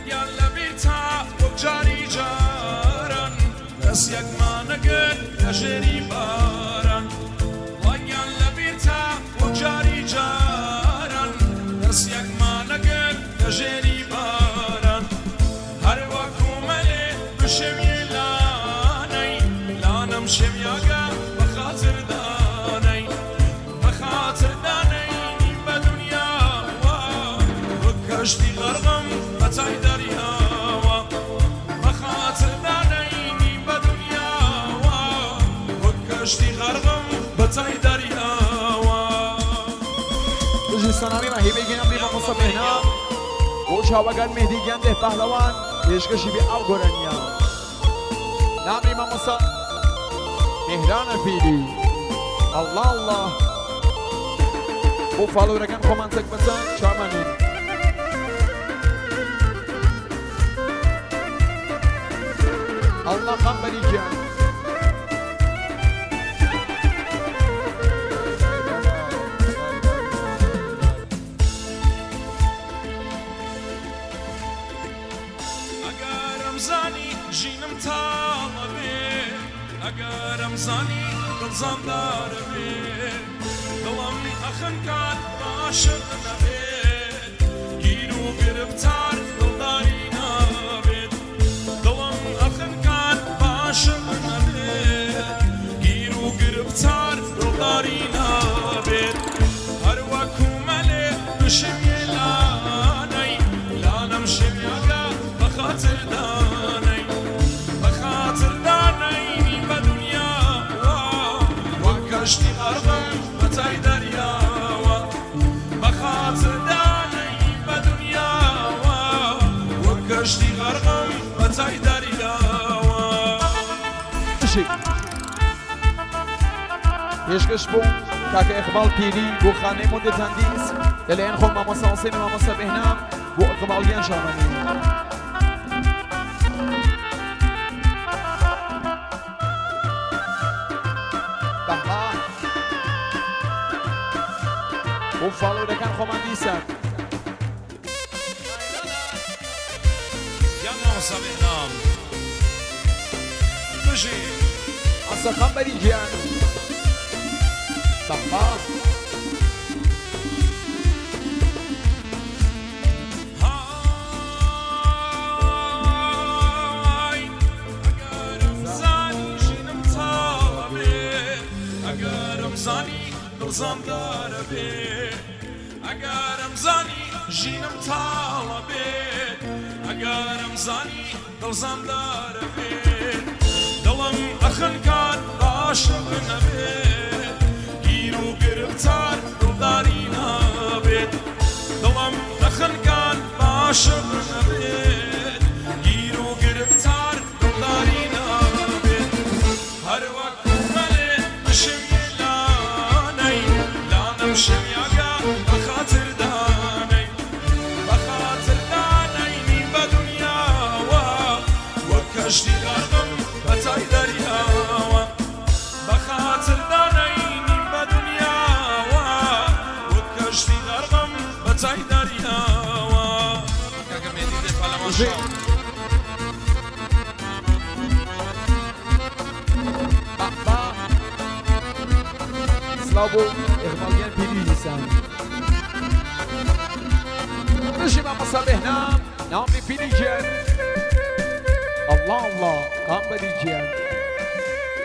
وگل لبیتا و جاری جارن دست یک مانگل نجری بارن وگل لبیتا و جاری جارن دست یک مانگل نجری بارن هر وقت ملی بشمی لانی لانم شمیاگا بخاطر دانی بخاطر دانی بدنیا و کشتی غرقم بتای دریا بخاطر دانی بدنیا و کشتی غرقم بتای دریا دوستانمی من هیبه گینم ریما مصابهنا و شاوگر مهدی گنده پهلوان پیشکشی بی او گرنیا نام ریما مصا مهران پیری الله الله و فالو رکن کومنتک بزن چامنین الله قنبری جان جینم طالبه اگرم زانی دلزم داره دلم اخن کن عاشق نبید گیرو گرفتار دلداری نبید دلم اخن کن عاشق نبید گیرو گرفتار دلداری نبید هر وقت مله بشمی لانی لانم شمیاگا بخاطر دانی بخاطر دانی بدنیا و کشتی غرقم بتای دریا بخاطر دانی بدنیا و کشتی غرقم بتای دریا پیشکش بون که اقبال پیری بو خانه مونده تندیز دل این خون ماما سانسین و ماما سبهنم بو اقبالیان شامنی و فالو دکن خومندیسن یا ماما سبهنم بجی اصلا خمبری جان بابا دلزم داره بید اگرم زانی جینم طالبید اگرم زانی دلزم داره بید دلم اخن کن عاشق نبید گیرو گرفتار دلداری نبید دلم اخن کن عاشق نبید گیرو گرفتار دلداری نبید هر وقت مله بشمی شمیاگا بخاطر دانی بدنیا و کشتی غرقم بتای دریا بخاطر دانی بدنیا و کشتی غرقم بتای دریا که میدید پلماشا سلابو اغمالیان پیری نیستن بشیم اما سبهنم نام پیری جن الله الله قنبری جن